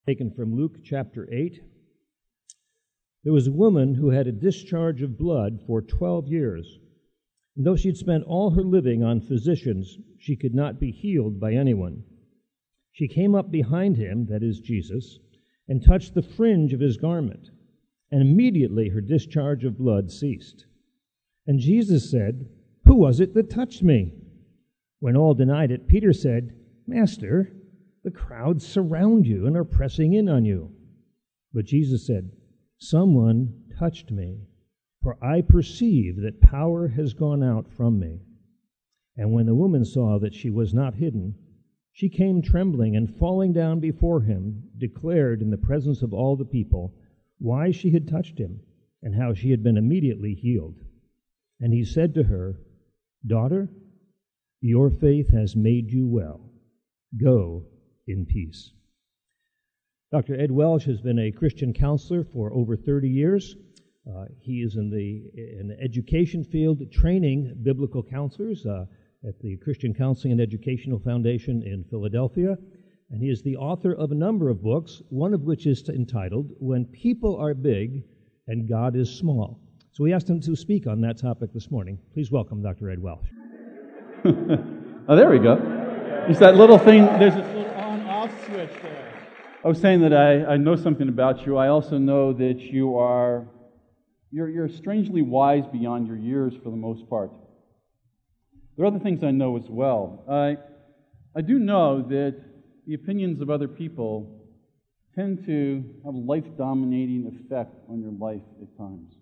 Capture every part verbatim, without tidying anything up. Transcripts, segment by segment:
Taken from Luke chapter eight. There was a woman who had a discharge of blood for twelve years. And though she'd spent all her living on physicians, she could not be healed by anyone. She came up behind him, that is Jesus, and touched the fringe of his garment, and immediately her discharge of blood ceased. And Jesus said, "Who was it that touched me?" When all denied it, Peter said, "Master, the crowds surround you and are pressing in on you." But Jesus said, "Someone touched me, for I perceive that power has gone out from me." And when the woman saw that she was not hidden, she came trembling and falling down before him, declared in the presence of all the people why she had touched him and how she had been immediately healed. And he said to her, "Daughter, your faith has made you well. Go in peace." Doctor Ed Welch has been a Christian counselor for over thirty years. Uh, he is in the, in the education field, training biblical counselors uh, at the Christian Counseling and Educational Foundation in Philadelphia. And he is the author of a number of books, one of which is entitled, "When People Are Big and God is Small." So we asked him to speak on that topic this morning. Please welcome Doctor Ed Welch. Oh, there we go. It's that little thing, there's this little on-off switch there. I was saying that I, I know something about you. I also know that you are, you're, you're strangely wise beyond your years for the most part. There are other things I know as well. I, I do know that the opinions of other people tend to have a life-dominating effect on your life at times.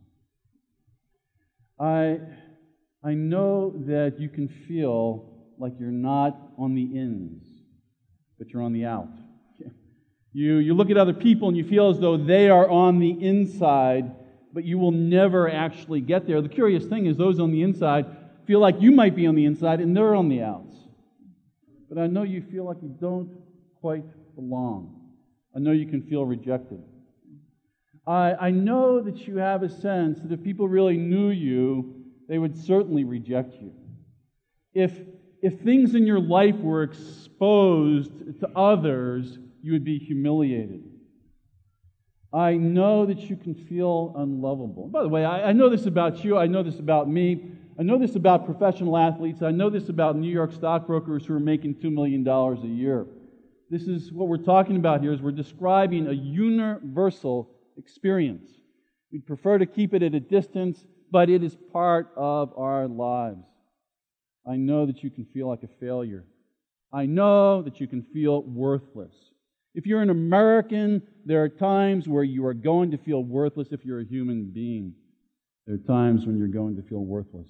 I, I know that you can feel like you're not on the ins, but you're on the out. You, you look at other people and you feel as though they are on the inside, but you will never actually get there. The curious thing is those on the inside feel like you might be on the inside and they're on the outs. But I know you feel like you don't quite belong. I know you can feel rejected. I, I know that you have a sense that if people really knew you, they would certainly reject you. If If things in your life were exposed to others, you would be humiliated. I know that you can feel unlovable. By the way, I, I know this about you. I know this about me. I know this about professional athletes. I know this about New York stockbrokers who are making two million dollars a year. This is what we're talking about here, is we're describing a universal experience. We'd prefer to keep it at a distance, but it is part of our lives. I know that you can feel like a failure. I know that you can feel worthless. If you're an American, there are times where you are going to feel worthless. If you're a human being, there are times when you're going to feel worthless.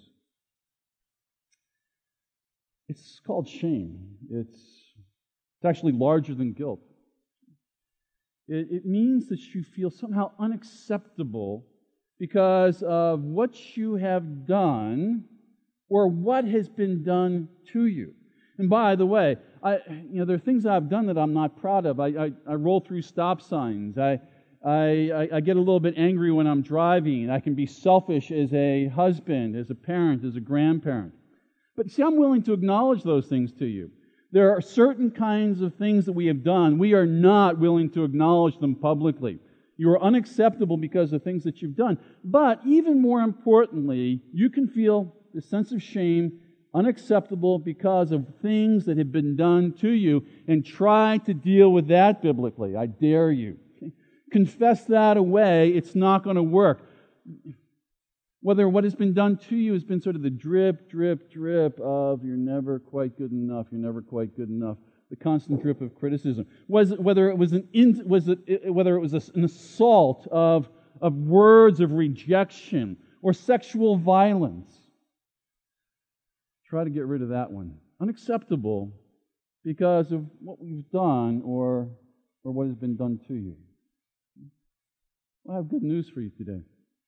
It's called shame. It's, it's actually larger than guilt. It, it means that you feel somehow unacceptable because of what you have done or what has been done to you. And by the way, I, you know, there are things I've done that I'm not proud of. I, I, I roll through stop signs. I, I, I get a little bit angry when I'm driving. I can be selfish as a husband, as a parent, as a grandparent. But see, I'm willing to acknowledge those things to you. There are certain kinds of things that we have done. We are not willing to acknowledge them publicly. You are unacceptable because of things that you've done. But even more importantly, you can feel the sense of shame, unacceptable because of things that have been done to you, and try to deal with that biblically. I dare you. Confess that away. It's not going to work. Whether what has been done to you has been sort of the drip, drip, drip of you're never quite good enough, you're never quite good enough. The constant drip of criticism. Was it, whether it was an in, was it, whether it was a, an assault of of words of rejection or sexual violence. Try to get rid of that one. Unacceptable because of what we've done or, or what has been done to you. Well, I have good news for you today.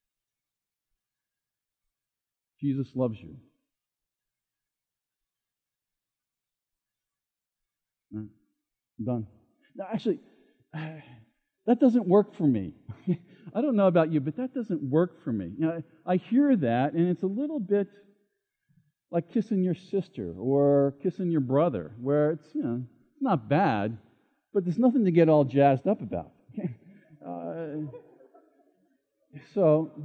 Jesus loves you. Right. I'm done. Now, actually, that doesn't work for me. I don't know about you, but that doesn't work for me. You know, I hear that, and it's a little bit like kissing your sister or kissing your brother, where it's, you know, it's not bad, but there's nothing to get all jazzed up about. uh, so,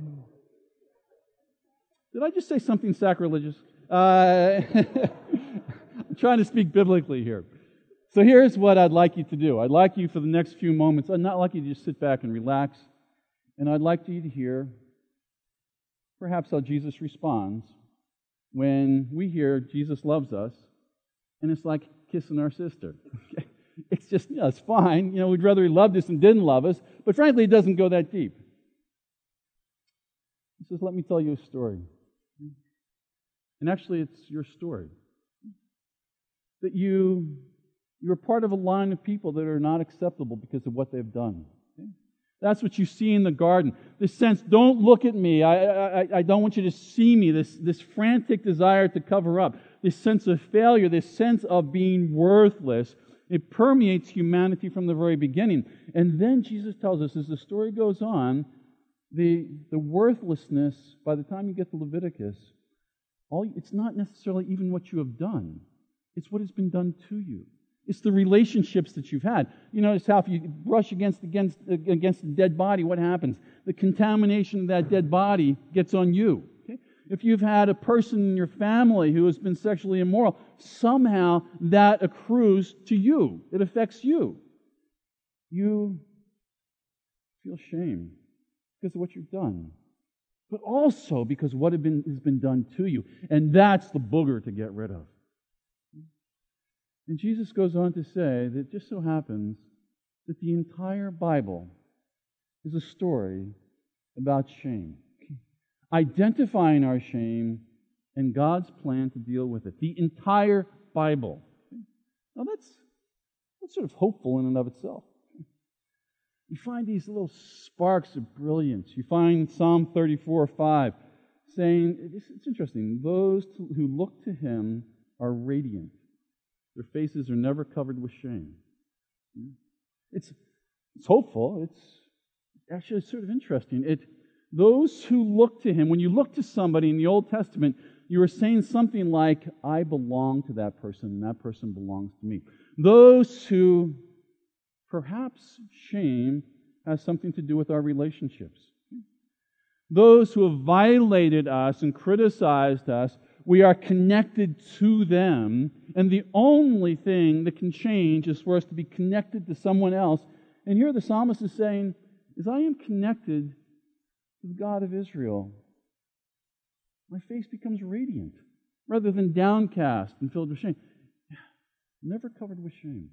did I just say something sacrilegious? Uh, I'm trying to speak biblically here. So here's what I'd like you to do. I'd like you for the next few moments, I'd not like you to just sit back and relax, and I'd like you to hear perhaps how Jesus responds when we hear Jesus loves us, and it's like kissing our sister. It's just, you know, it's fine. You know, we'd rather he loved us than didn't love us, but frankly, it doesn't go that deep. He says, let me tell you a story. And actually, it's your story. That you, you're part of a line of people that are not acceptable because of what they've done. Okay? That's what you see in the garden. This sense, don't look at me. I, I, I don't want you to see me. This, this frantic desire to cover up. This sense of failure. This sense of being worthless. It permeates humanity from the very beginning. And then Jesus tells us, as the story goes on, the, the worthlessness, by the time you get to Leviticus, all, it's not necessarily even what you have done. It's what has been done to you. It's the relationships that you've had. You notice how if you brush against, against, against a dead body, what happens? The contamination of that dead body gets on you. Okay? If you've had a person in your family who has been sexually immoral, somehow that accrues to you. It affects you. You feel shame because of what you've done, but also because what has been, has been done to you. And that's the booger to get rid of. And Jesus goes on to say that it just so happens that the entire Bible is a story about shame. Identifying our shame and God's plan to deal with it. The entire Bible. Now that's, that's sort of hopeful in and of itself. You find these little sparks of brilliance. You find Psalm thirty-four five saying, it's, it's interesting, those who look to Him are radiant. Their faces are never covered with shame. It's, it's hopeful. It's actually sort of interesting. It, those who look to Him, when you look to somebody in the Old Testament, you are saying something like, I belong to that person, and that person belongs to me. Those who, perhaps shame has something to do with our relationships. Those who have violated us and criticized us, we are connected to them, and the only thing that can change is for us to be connected to someone else. And here the psalmist is saying, as I am connected to the God of Israel, my face becomes radiant, rather than downcast and filled with shame. Never covered with shame.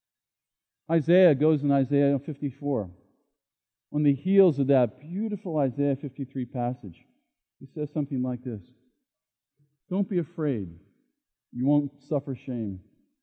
Isaiah goes in Isaiah fifty-four. On the heels of that beautiful Isaiah fifty-three passage, he says something like this. Don't be afraid. You won't suffer shame.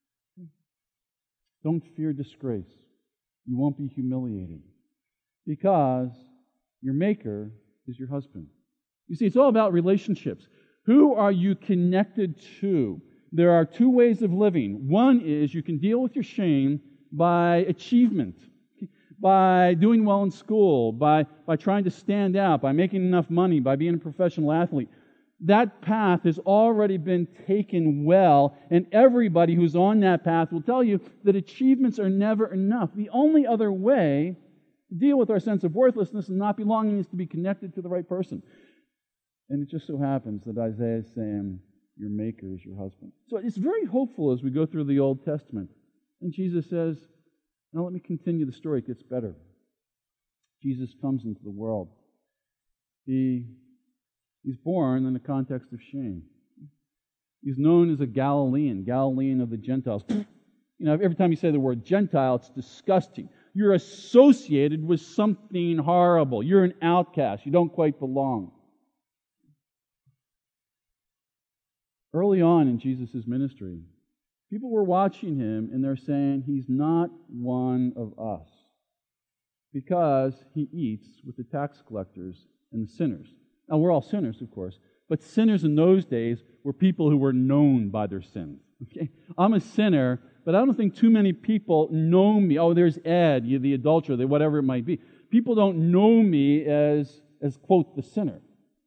Don't fear disgrace. You won't be humiliated. Because your Maker is your husband. You see, it's all about relationships. Who are you connected to? There are two ways of living. One is you can deal with your shame by achievement, by doing well in school, by, by trying to stand out, by making enough money, by being a professional athlete. That path has already been taken well, and everybody who's on that path will tell you that achievements are never enough. The only other way to deal with our sense of worthlessness and not belonging is to be connected to the right person. And it just so happens that Isaiah is saying, your Maker is your husband. So it's very hopeful as we go through the Old Testament. And Jesus says, now let me continue the story. It gets better. Jesus comes into the world. He He's born in the context of shame. He's known as a Galilean, Galilean of the Gentiles. You know, every time you say the word Gentile, it's disgusting. You're associated with something horrible. You're an outcast. You don't quite belong. Early on in Jesus' ministry, people were watching Him and they're saying, He's not one of us because He eats with the tax collectors and the sinners. Now, we're all sinners, of course, but sinners in those days were people who were known by their sins. Okay? I'm a sinner, but I don't think too many people know me. Oh, there's Ed, the adulterer, whatever it might be. People don't know me as, as quote, the sinner.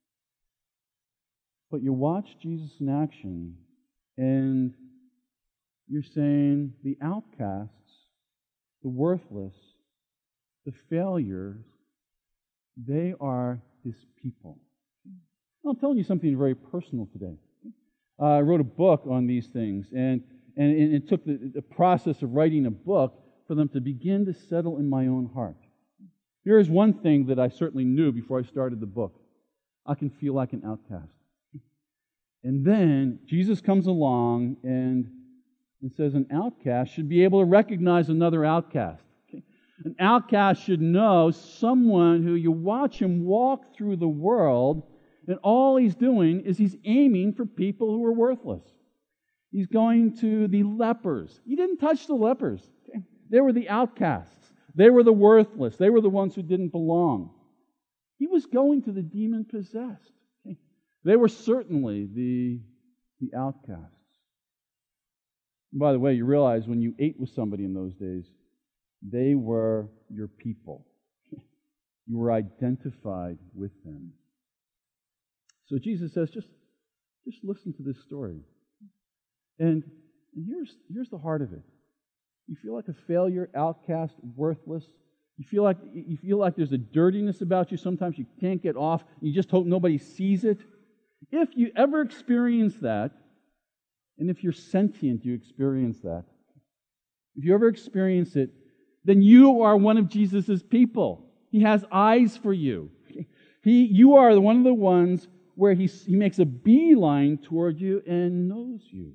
But you watch Jesus in action, and you're saying the outcasts the worthless, the failures, they are His people. I'm telling you something very personal today. Uh, I wrote a book on these things, and, and it took the, the process of writing a book for them to begin to settle in my own heart. Here is one thing that I certainly knew before I started the book. I can feel like an outcast. And then Jesus comes along and, and says an outcast should be able to recognize another outcast. Okay? An outcast should know someone who you watch him walk through the world, and all he's doing is he's aiming for people who are worthless. He's going to the lepers. He didn't touch the lepers. Okay? They were the outcasts. They were the worthless. They were the ones who didn't belong. He was going to the demon-possessed. Okay? They were certainly the, the outcasts. And by the way, you realize when you ate with somebody in those days, they were your people. You were identified with them. So Jesus says, just, just listen to this story. And, and here's, here's the heart of it. You feel like a failure, outcast, worthless. You feel like you feel like there's a dirtiness about you. Sometimes you can't get off. You just hope nobody sees it. If you ever experience that, and if you're sentient, you experience that. If you ever experience it, then you are one of Jesus' people. He has eyes for you. He, you are one of the ones where he, he makes a beeline toward you and knows you.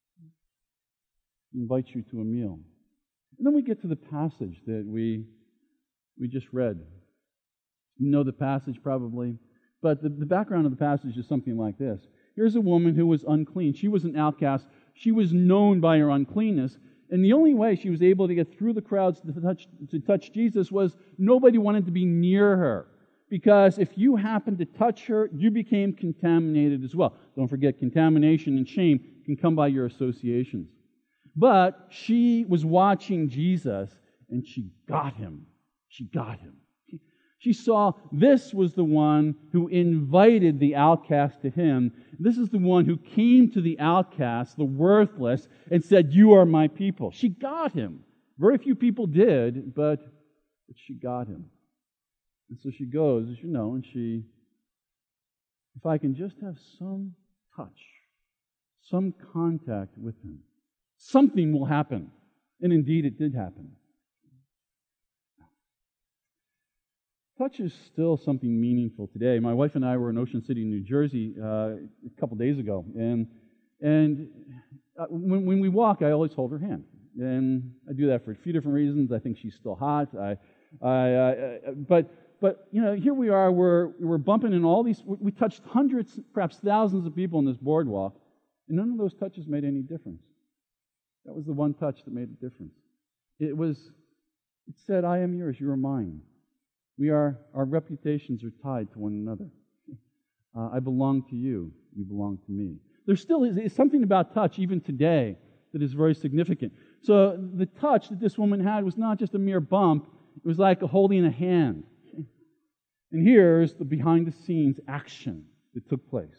He invites you to a meal. And then we get to the passage that we, we just read. You know the passage probably, but the, the background of the passage is something like this. Here's a woman who was unclean. She was an outcast. She was known by her uncleanness. And the only way she was able to get through the crowds to touch, to touch Jesus was nobody wanted to be near her. Because if you happened to touch her, you became contaminated as well. Don't forget, contamination and shame can come by your associations. But she was watching Jesus, and she got him. She got him. She saw this was the one who invited the outcast to him. This is the one who came to the outcast, the worthless, and said, "You are my people." She got him. Very few people did, but, but she got him. And so she goes, as you know, and she, if I can just have some touch, some contact with him, something will happen. And indeed, it did happen. Touch is still something meaningful today. My wife and I were in Ocean City, New Jersey, uh, a couple days ago, and and uh, when, when we walk, I always hold her hand, and I do that for a few different reasons. I think she's still hot. I, I, uh, but but you know, here we are. We're we're bumping in all these. We touched hundreds, perhaps thousands of people on this boardwalk, and none of those touches made any difference. That was the one touch that made a difference. It was. It said, "I am yours. You are mine." We are, our reputations are tied to one another. Uh, I belong to you. You belong to me. There still is, is something about touch, even today, that is very significant. So the touch that this woman had was not just a mere bump. It was like holding a hand. And here's the behind-the-scenes action that took place.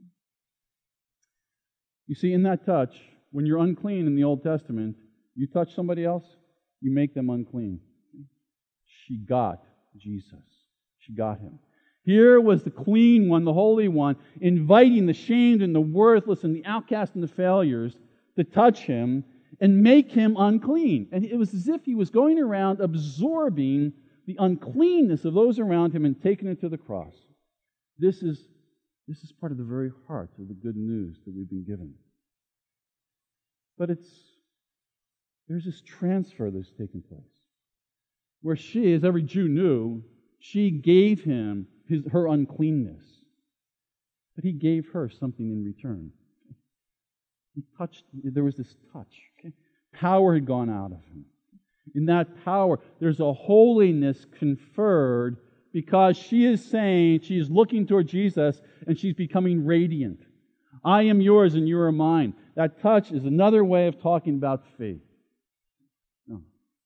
You see, in that touch, when you're unclean in the Old Testament, you touch somebody else, you make them unclean. She got Jesus. She got him. Here was the clean one, the holy one, inviting the shamed and the worthless and the outcast and the failures to touch him and make him unclean. And it was as if he was going around absorbing the uncleanness of those around him and taking it to the cross. This is, this is part of the very heart of the good news that we've been given. But it's there's this transfer that's taken place, where she, as every Jew knew, she gave him his, her uncleanness. But he gave her something in return. He touched, there was this touch. Okay? Power had gone out of him. In that power, there's a holiness conferred because she is saying, she is looking toward Jesus and she's becoming radiant. I am yours and you are mine. That touch is another way of talking about faith. No.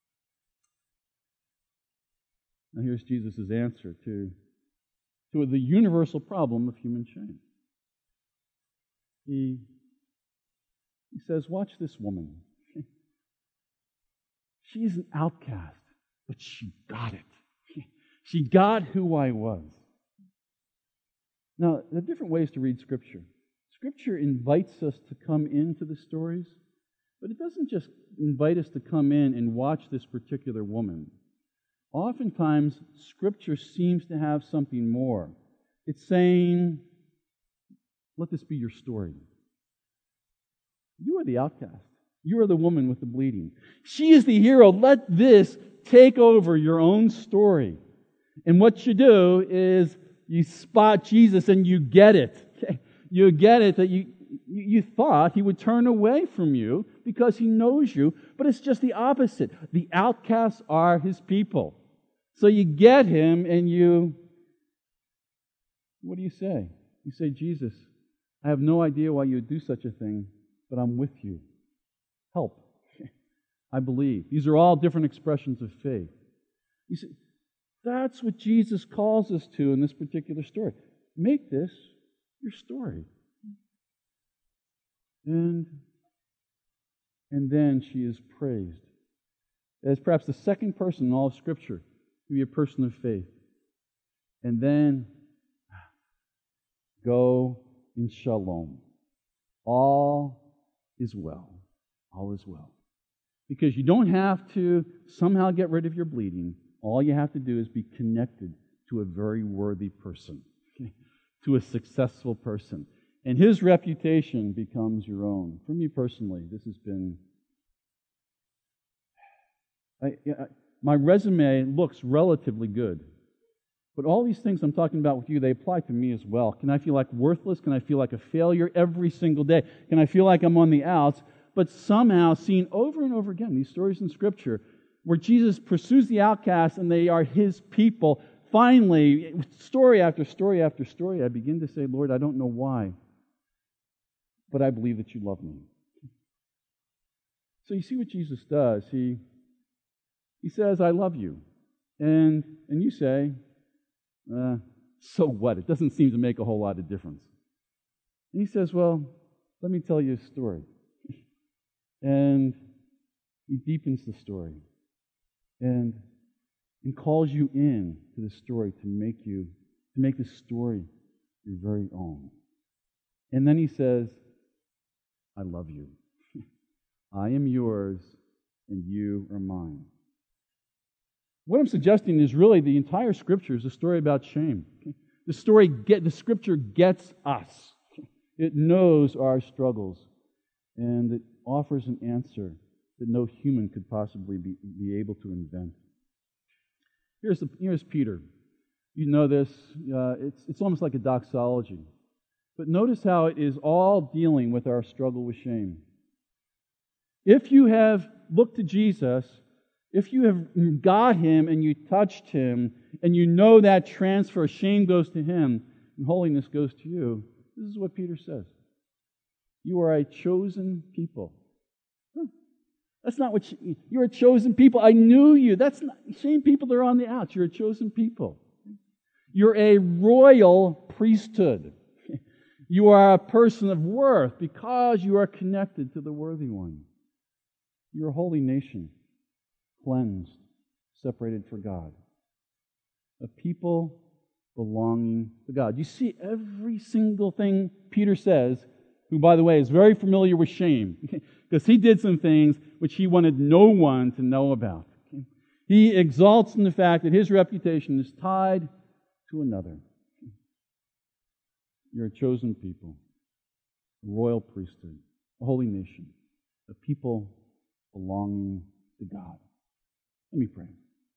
Now here's Jesus' answer to, to the universal problem of human shame. He, he says, watch this woman. She's an outcast, but she got it. She got who I was. Now, there are different ways to read Scripture. Scripture invites us to come into the stories, but it doesn't just invite us to come in and watch this particular woman. Oftentimes, Scripture seems to have something more. It's saying, let this be your story. You are the outcast. You are the woman with the bleeding. She is the hero. Let this take over your own story. And what you do is you spot Jesus and you get it. You get it that you, you thought He would turn away from you because He knows you, but it's just the opposite. The outcasts are His people. So you get Him and you, what do you say? You say, Jesus, I have no idea why you would do such a thing, but I'm with you. Help. I believe. These are all different expressions of faith. You see, that's what Jesus calls us to in this particular story. Make this your story. And, and then she is praised as perhaps the second person in all of Scripture to be a person of faith. And then go in shalom. All is well. All is well. Because you don't have to somehow get rid of your bleeding. All you have to do is be connected to a very worthy person, to a successful person. And his reputation becomes your own. For me personally, this has been... I, I, my resume looks relatively good. But all these things I'm talking about with you, they apply to me as well. Can I feel like worthless? Can I feel like a failure every single day? Can I feel like I'm on the outs? But somehow, seen over and over again, these stories in Scripture, where Jesus pursues the outcasts and they are His people, finally, story after story after story, I begin to say, Lord, I don't know why, but I believe that you love me. So you see what Jesus does. He, he says, I love you. And, and you say, uh, so what? It doesn't seem to make a whole lot of difference. And He says, well, let me tell you a story. And He deepens the story and, and calls you in to the story to make you, to make the story your very own. And then He says, I love you. I am yours and you are mine. What I'm suggesting is really the entire Scripture is a story about shame. The story get the Scripture gets us. It knows our struggles, and it offers an answer that no human could possibly be, be able to invent. Here's the, here's Peter. You know this. Uh, it's it's almost like a doxology, but notice how it is all dealing with our struggle with shame. If you have looked to Jesus, if you have got Him and you touched Him, and you know that transfer, shame goes to Him and holiness goes to you, this is what Peter says. You are a chosen people. Huh. That's not what you, you're a chosen people. I knew you. That's not, shame people are on the outs. You're a chosen people. You're a royal priesthood. You are a person of worth because you are connected to the worthy one. You're a holy nation, cleansed, separated for God. A people belonging to God. You see every single thing Peter says, who, by the way, is very familiar with shame, because he did some things which he wanted no one to know about. He exalts in the fact that his reputation is tied to another. You're a chosen people, a royal priesthood, a holy nation, a people belonging to God. Let me pray.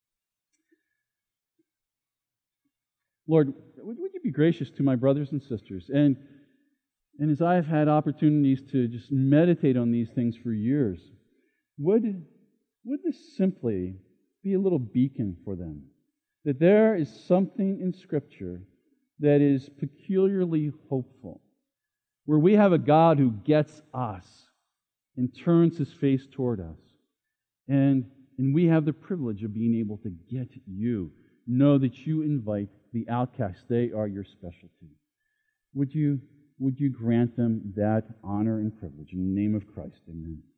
Lord, would you be gracious to my brothers and sisters? And, and as I've had opportunities to just meditate on these things for years, would, would this simply be a little beacon for them? That there is something in Scripture that is peculiarly hopeful, where we have a God who gets us and turns His face toward us. And, and we have the privilege of being able to get you. Know that you invite the outcasts. They are your specialty. Would you, would you grant them that honor and privilege in the name of Christ? Amen.